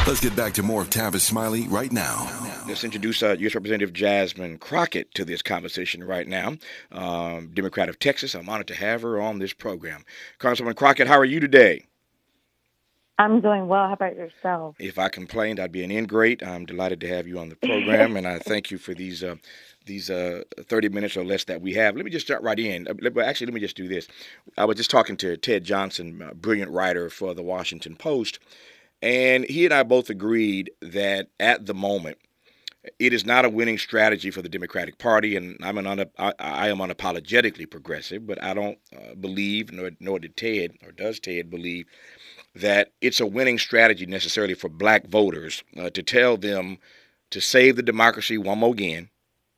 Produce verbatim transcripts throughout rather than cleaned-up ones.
Let's get back to more of Tavis Smiley right now. Let's introduce uh, U S. Representative Jasmine Crockett to this conversation right now. Um, Democrat of Texas. I'm honored to have her on this program. Congresswoman Crockett, how are you today? I'm doing well. How about yourself? If I complained, I'd be an ingrate. I'm delighted to have you on the program, and I thank you for these uh, these uh, thirty minutes or less that we have. Let me just start right in. Uh, let- Actually, let me just do this. I was just talking to Ted Johnson, a brilliant writer for the Washington Post, and he and I both agreed that at the moment, it is not a winning strategy for the Democratic Party, and I'm an una- I, I am unapologetically progressive, but I don't uh, believe, nor, nor did Ted, or does Ted believe, that it's a winning strategy necessarily for black voters uh, to tell them to save the democracy one more again,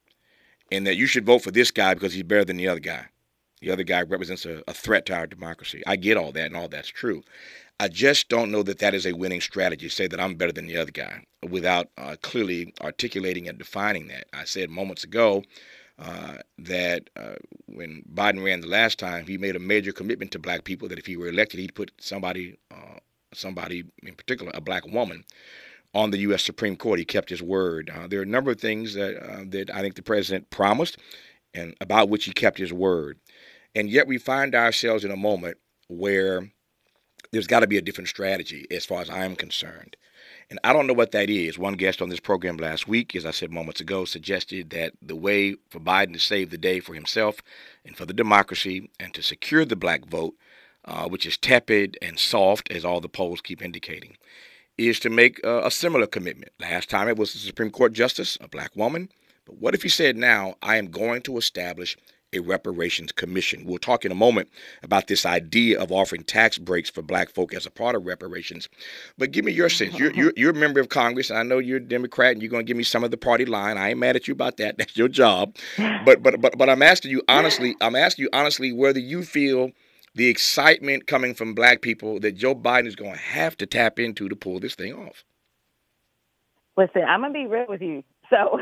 and that you should vote for this guy because he's better than the other guy. The other guy represents a, a threat to our democracy. I get all that, and all that's true. I just don't know that that is a winning strategy, say that I'm better than the other guy, without uh, clearly articulating and defining that. I said moments ago uh, that uh, when Biden ran the last time, he made a major commitment to black people that if he were elected, he'd put somebody, uh, somebody in particular, a black woman, on the U S. Supreme Court. He kept his word. Uh, there are a number of things that uh, that I think the president promised and about which he kept his word. And yet we find ourselves in a moment where there's got to be a different strategy as far as I'm concerned. And I don't know what that is. One guest on this program last week, as I said moments ago, suggested that the way for Biden to save the day for himself and for the democracy and to secure the black vote, uh, which is tepid and soft, as all the polls keep indicating, is to make uh, a similar commitment. Last time it was the Supreme Court justice, a black woman. But what if he said now, I am going to establish a reparations commission? We'll talk in a moment about this idea of offering tax breaks for black folk as a part of reparations. But give me your sense. You're, you're, you're a member of Congress. I know you're a Democrat, and you're going to give me some of the party line. I ain't mad at you about that. That's your job. But but but but I'm asking you honestly. I'm asking you honestly whether you feel the excitement coming from black people that Joe Biden is going to have to tap into to pull this thing off. Listen, I'm going to be real with you. So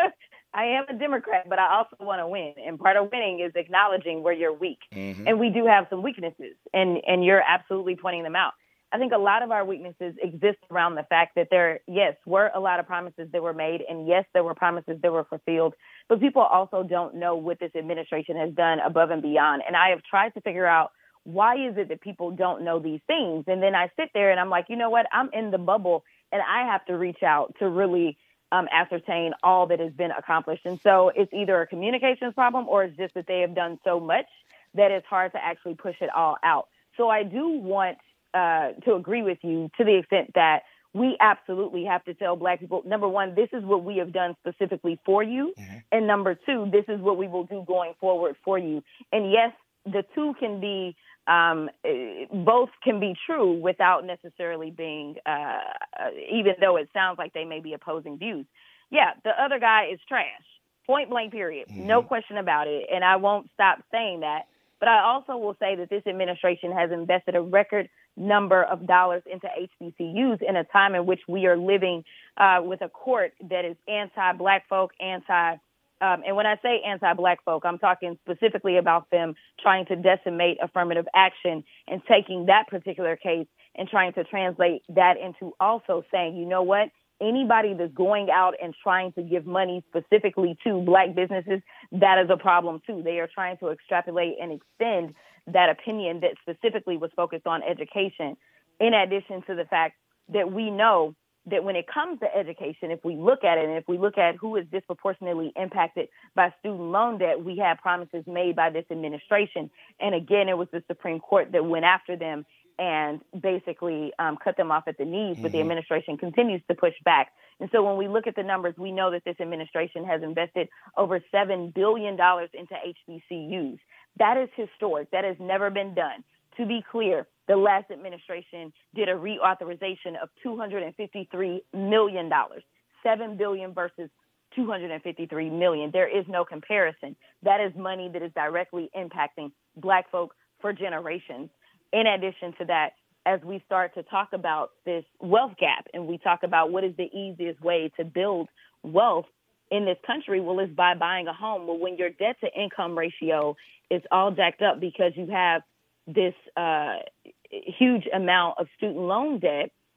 I am a Democrat, but I also want to win. And part of winning is acknowledging where you're weak. Mm-hmm. And we do have some weaknesses, and, and you're absolutely pointing them out. I think a lot of our weaknesses exist around the fact that there, yes, were a lot of promises that were made, and yes, there were promises that were fulfilled, but people also don't know what this administration has done above and beyond. And I have tried to figure out, why is it that people don't know these things? And then I sit there and I'm like, you know what? I'm in the bubble, and I have to reach out to really um, ascertain all that has been accomplished. And so it's either a communications problem, or it's just that they have done so much that it's hard to actually push it all out. So I do want uh, to agree with you to the extent that we absolutely have to tell black people, number one, this is what we have done specifically for you. Mm-hmm. And number two, this is what we will do going forward for you. And yes, the two can be Um, both can be true without necessarily being, uh, even though it sounds like they may be opposing views. Yeah, the other guy is trash, point blank, period. Mm-hmm. No question about it. And I won't stop saying that. But I also will say that this administration has invested a record number of dollars into H B C Us in a time in which we are living uh, with a court that is anti-black folk, anti Um, and when I say anti-black folk, I'm talking specifically about them trying to decimate affirmative action and taking that particular case and trying to translate that into also saying, you know what, anybody that's going out and trying to give money specifically to black businesses, that is a problem too. They are trying to extrapolate and extend that opinion that specifically was focused on education, in addition to the fact that we know that when it comes to education, if we look at it and if we look at who is disproportionately impacted by student loan debt, we have promises made by this administration. And again, it was the Supreme Court that went after them and basically um, cut them off at the knees, mm-hmm. but the administration continues to push back. And so when we look at the numbers, we know that this administration has invested over seven billion dollars into H B C Us. That is historic. That has never been done. To be clear, the last administration did a reauthorization of two hundred fifty-three million dollars, seven billion dollars versus two hundred fifty-three million dollars. There is no comparison. That is money that is directly impacting black folk for generations. In addition to that, as we start to talk about this wealth gap and we talk about what is the easiest way to build wealth in this country, well, it's by buying a home. Well, when your debt to income ratio is all jacked up because you have this uh, huge amount of student loan debt,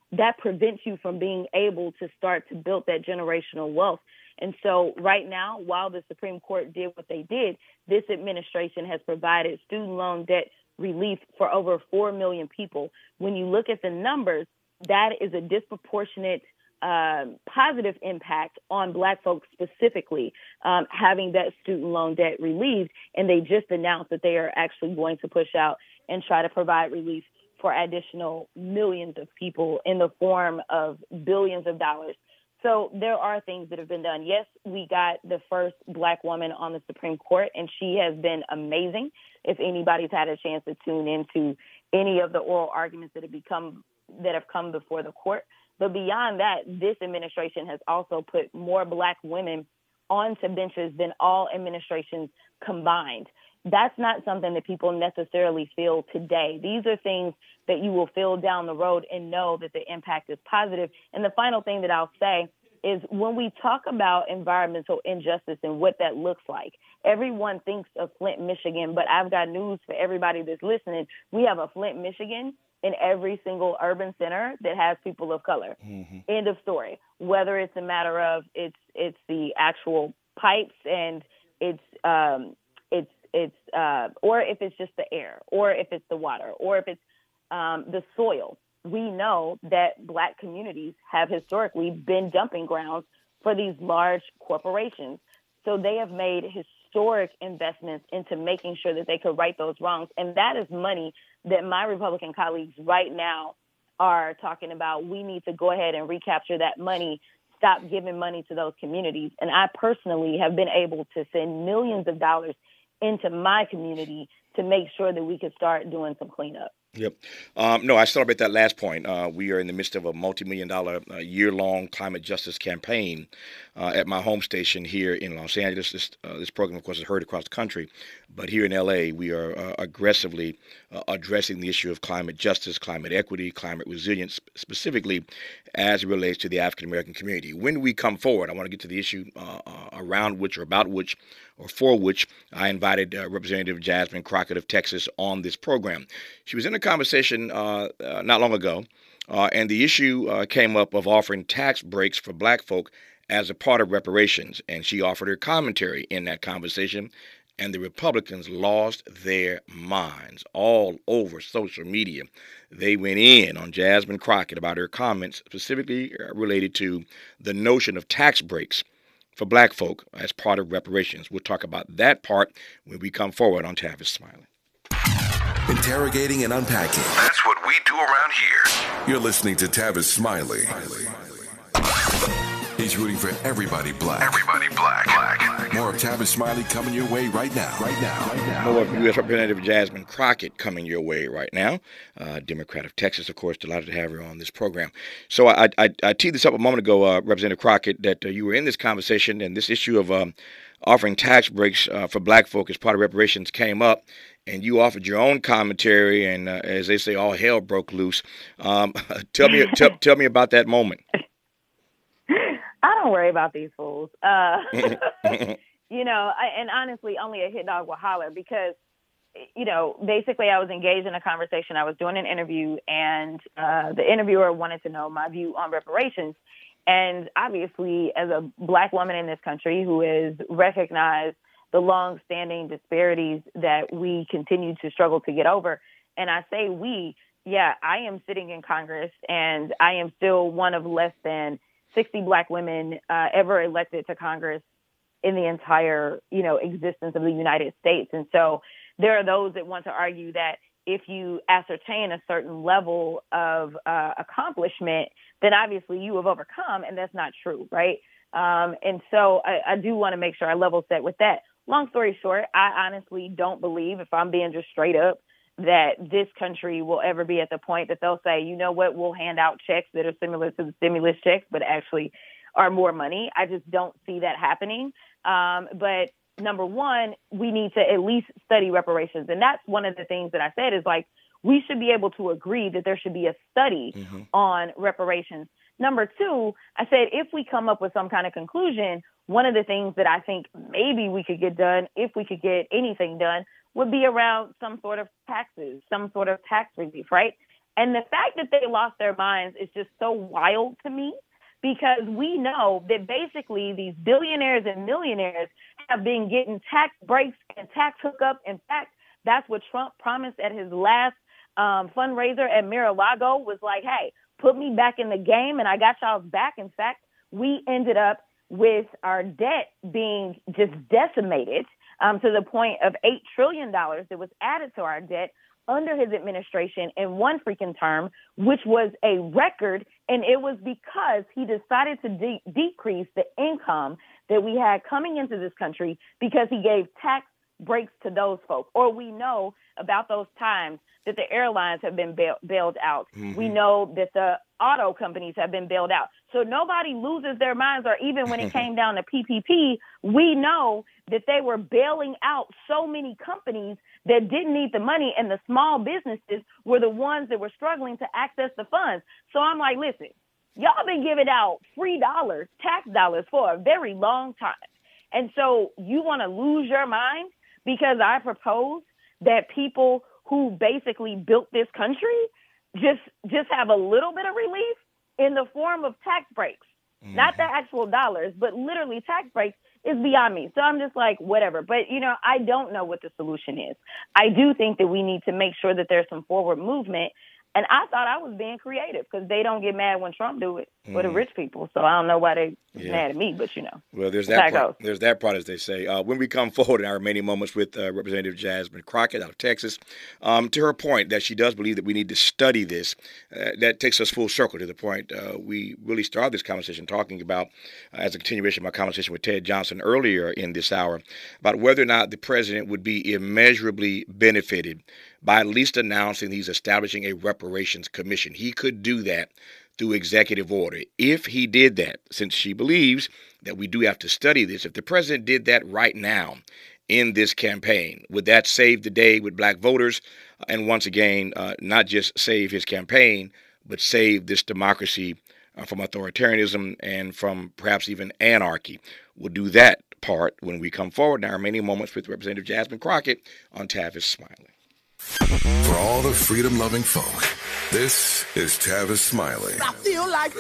that prevents you from being able to start to build that generational wealth. And so right now, while the Supreme Court did what they did, this administration has provided student loan debt relief for over four million people. When you look at the numbers, that is a disproportionate uh, positive impact on Black folks specifically, um, having that student loan debt relieved. And they just announced that they are actually going to push out and try to provide relief for additional millions of people in the form of billions of dollars. So there are things that have been done. Yes, we got the first Black woman on the Supreme Court, and she has been amazing. If anybody's had a chance to tune into any of the oral arguments that have become that have come before the court. But beyond that, this administration has also put more Black women onto benches than all administrations combined. That's not something that people necessarily feel today. These are things that you will feel down the road and know that the impact is positive. And the final thing that I'll say is when we talk about environmental injustice and what that looks like, everyone thinks of Flint, Michigan, but I've got news for everybody that's listening. We have a Flint, Michigan in every single urban center that has people of color. Mm-hmm. End of story. Whether it's a matter of it's it's the actual pipes and it's um, it's it's uh, or if it's just the air, or if it's the water, or if it's um, the soil. We know that Black communities have historically been dumping grounds for these large corporations. So they have made historic investments into making sure that they could right those wrongs. And that is money that my Republican colleagues right now are talking about. We need to go ahead and recapture that money, stop giving money to those communities. And I personally have been able to send millions of dollars into my community to make sure that we could start doing some cleanup. Yep. Um, no, I celebrate that last point. Uh, we are in the midst of a multi-million dollar uh, year-long climate justice campaign uh, at my home station here in Los Angeles. This, uh, this program, of course, is heard across the country. But here in L A, we are uh, aggressively uh, addressing the issue of climate justice, climate equity, climate resilience, specifically as it relates to the African-American community. When we come forward, I want to get to the issue uh, uh, around which or about which or for which I invited uh, Representative Jasmine Crockett of Texas on this program. She was in a conversation uh, uh, not long ago, uh, and the issue uh, came up of offering tax breaks for Black folk as a part of reparations, and she offered her commentary in that conversation, and the Republicans lost their minds all over social media. They went in on Jasmine Crockett about her comments specifically related to the notion of tax breaks for Black folk as part of reparations. We'll talk about that part when we come forward on Tavis Smiley. Interrogating and unpacking. That's what we do around here. You're listening to Tavis Smiley. He's rooting for everybody Black. Everybody Black. Black. More of Tavis Smiley coming your way right now. Right now. Right now. More of U S Representative Jasmine Crockett coming your way right now. Uh, Democrat of Texas, of course. Delighted to have her on this program. So I, I, I teed this up a moment ago, uh, Representative Crockett, that uh, you were in this conversation, and this issue of um, offering tax breaks uh, for Black folk as part of reparations came up. And you offered your own commentary, and uh, as they say, all hell broke loose. Um, tell me, t- tell me about that moment. I don't worry about these fools. Uh, you know, I, and honestly, only a hit dog will holler because, you know, basically I was engaged in a conversation. I was doing an interview, and uh, the interviewer wanted to know my view on reparations. And obviously, as a Black woman in this country who has recognized the long-standing disparities that we continue to struggle to get over, and I say we, yeah, I am sitting in Congress, and I am still one of less than sixty Black women uh, ever elected to Congress in the entire, you know, existence of the United States. And so there are those that want to argue that if you ascertain a certain level of uh, accomplishment, then obviously you have overcome, and that's not true, right? Um, and so I, I do want to make sure I level set with that. Long story short, I honestly don't believe, if I'm being just straight up, that this country will ever be at the point that they'll say, you know what, we'll hand out checks that are similar to the stimulus checks, but actually are more money. I just don't see that happening. Um, but number one, we need to at least study reparations. And that's one of the things that I said is like, we should be able to agree that there should be a study mm-hmm. on reparations. Number two, I said, if we come up with some kind of conclusion, one of the things that I think maybe we could get done, if we could get anything done, would be around some sort of taxes, some sort of tax relief, right? And the fact that they lost their minds is just so wild to me, because we know that basically these billionaires and millionaires have been getting tax breaks and tax hookup. In fact, that's what Trump promised at his last um, fundraiser at Mar-a-Lago, was like, hey, put me back in the game and I got y'all's back. In fact, we ended up with our debt being just decimated um, to the point of eight trillion dollars that was added to our debt under his administration in one freaking term, which was a record. And it was because he decided to de- decrease the income that we had coming into this country because he gave tax breaks to those folks. Or we know about those times that the airlines have been bail- bailed out. Mm-hmm. We know that the auto companies have been bailed out. So nobody loses their minds, or even when it came down to P P P, we know that they were bailing out so many companies that didn't need the money, and the small businesses were the ones that were struggling to access the funds. So I'm like, listen, y'all been giving out free dollars, tax dollars, for a very long time. And so you want to lose your mind because I propose that people who basically built this country just just have a little bit of relief in the form of tax breaks, mm-hmm. not the actual dollars, but literally tax breaks, is beyond me. So I'm just like, whatever. But, you know, I don't know what the solution is. I do think that we need to make sure that there's some forward movement. And I thought I was being creative because they don't get mad when Trump do it for mm. the rich people. So I don't know why they yeah. mad at me, but, you know. Well, there's that part, there's that part, as they say. Uh, when we come forward in our remaining moments with uh, Representative Jasmine Crockett out of Texas, um, to her point that she does believe that we need to study this, uh, that takes us full circle to the point uh, we really started this conversation talking about, uh, as a continuation of my conversation with Ted Johnson earlier in this hour, about whether or not the president would be immeasurably benefited by at least announcing he's establishing a reparations commission. He could do that through executive order. If he did that, since she believes that we do have to study this, if the president did that right now in this campaign, would that save the day with black voters? And once again, uh, not just save his campaign, but save this democracy uh, from authoritarianism and from perhaps even anarchy. We'll do that part when we come forward in our remaining moments with Representative Jasmine Crockett on Tavis Smiley. For all the freedom-loving folk, this is Tavis Smiley. I feel like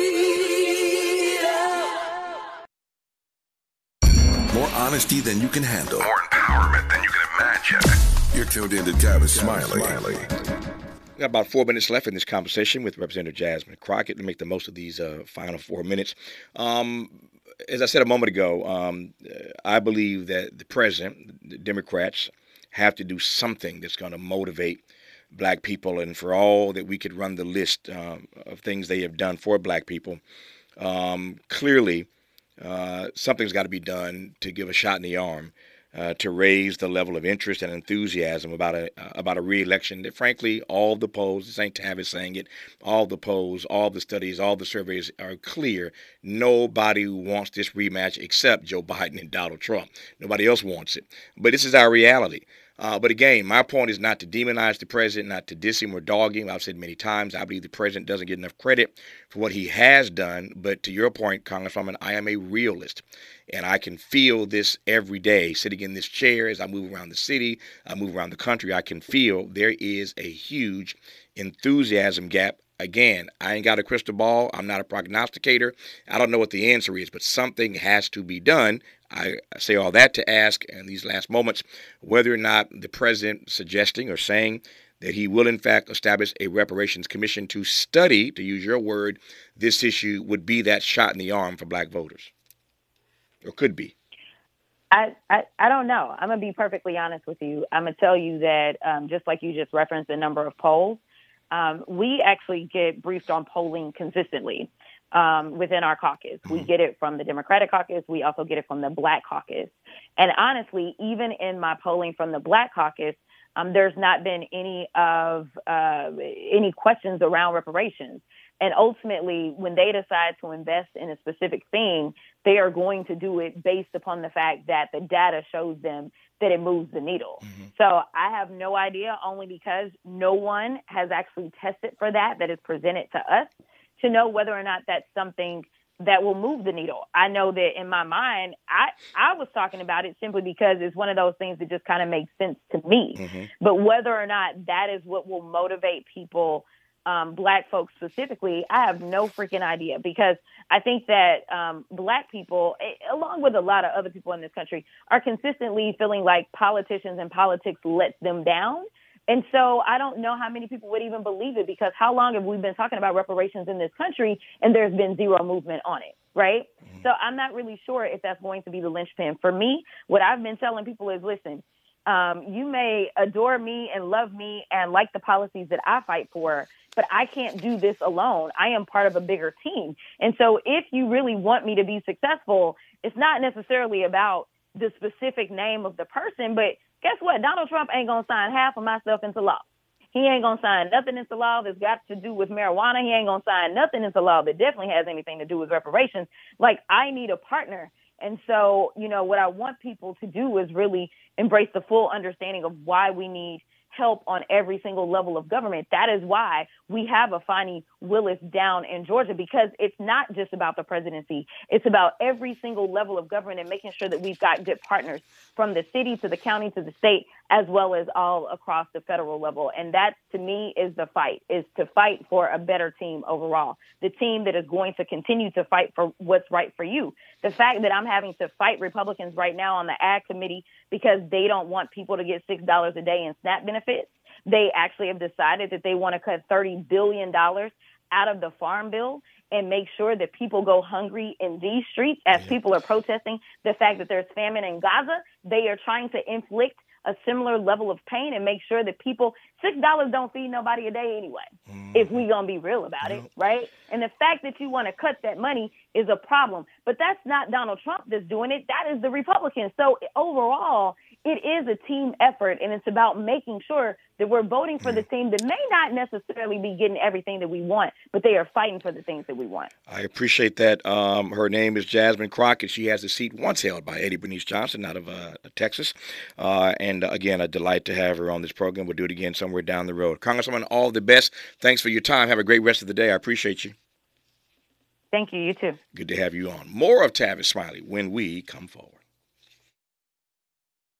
freedom. More honesty than you can handle. More empowerment than you can imagine. You're tuned in to Tavis Smiley. Smiley. We got about four minutes left in this conversation with Representative Jasmine Crockett to make the most of these uh, final four minutes. Um, as I said a moment ago, um, I believe that the president, the Democrats, have to do something that's going to motivate black people. And for all that we could run the list um, of things they have done for black people, um, clearly uh, something's got to be done to give a shot in the arm, uh, to raise the level of interest and enthusiasm about a uh, about a re-election that, frankly, all the polls, this ain't Tavis saying it, all the polls, all the studies, all the surveys are clear. Nobody wants this rematch except Joe Biden and Donald Trump. Nobody else wants it. But this is our reality. Uh, but again, my point is not to demonize the president, not to diss him or dog him. I've said many times, I believe the president doesn't get enough credit for what he has done. But to your point, Congresswoman, I am a realist. And I can feel this every day sitting in this chair as I move around the city, I move around the country. I can feel there is a huge enthusiasm gap. Again, I ain't got a crystal ball. I'm not a prognosticator. I don't know what the answer is, but something has to be done. I say all that to ask in these last moments whether or not the president suggesting or saying that he will, in fact, establish a reparations commission to study, to use your word, this issue would be that shot in the arm for black voters, or could be. I, I, I don't know. I'm going to be perfectly honest with you. I'm going to tell you that um, just like you just referenced the number of polls, um, we actually get briefed on polling consistently. Um, within our caucus. We get it from the Democratic caucus. We also get it from the Black caucus. And honestly, even in my polling from the Black caucus, um, there's not been any of uh, any questions around reparations. And ultimately, when they decide to invest in a specific thing, they are going to do it based upon the fact that the data shows them that it moves the needle. Mm-hmm. So I have no idea, only because no one has actually tested for that that is presented to us, to know whether or not that's something that will move the needle. I know that in my mind, I, I was talking about it simply because it's one of those things that just kind of makes sense to me. Mm-hmm. But whether or not that is what will motivate people um, black folks specifically, I have no freaking idea, because I think that um, black people, along with a lot of other people in this country, are consistently feeling like politicians and politics lets them down. And so I don't know how many people would even believe it, because how long have we been talking about reparations in this country and there's been zero movement on it, right? Mm-hmm. So I'm not really sure if that's going to be the linchpin. For me, what I've been telling people is, listen, um, you may adore me and love me and like the policies that I fight for, but I can't do this alone. I am part of a bigger team. And so if you really want me to be successful, it's not necessarily about the specific name of the person, but guess what? Donald Trump ain't going to sign half of my stuff into law. He ain't going to sign nothing into law that's got to do with marijuana. He ain't going to sign nothing into law that definitely has anything to do with reparations. Like, I need a partner. And so, you know, what I want people to do is really embrace the full understanding of why we need help on every single level of government. That is why we have a Fani Willis down in Georgia, because it's not just about the presidency. It's about every single level of government and making sure that we've got good partners from the city to the county to the state, as well as all across the federal level. And that, to me, is the fight, is to fight for a better team overall, the team that is going to continue to fight for what's right for you. The fact that I'm having to fight Republicans right now on the Ag Committee because they don't want people to get six dollars a day in SNAP benefits. They actually have decided that they want to cut thirty billion dollars out of the farm bill and make sure that people go hungry in these streets as yeah. people are protesting the fact that there's famine in Gaza. They are trying to inflict a similar level of pain and make sure that people, six dollars don't feed nobody a day anyway, mm-hmm. if we going to be real about yep. it, right? And the fact that you want to cut that money is a problem. But that's not Donald Trump that's doing it. That is the Republicans. So overall, it is a team effort, and it's about making sure that we're voting for the team that may not necessarily be getting everything that we want, but they are fighting for the things that we want. I appreciate that. Um, her name is Jasmine Crockett. She has a seat once held by Eddie Bernice Johnson out of uh, Texas. Uh, and, uh, again, a delight to have her on this program. We'll do it again somewhere down the road. Congresswoman, all the best. Thanks for your time. Have a great rest of the day. I appreciate you. Thank you. You too. Good to have you on. More of Tavis Smiley when we come forward.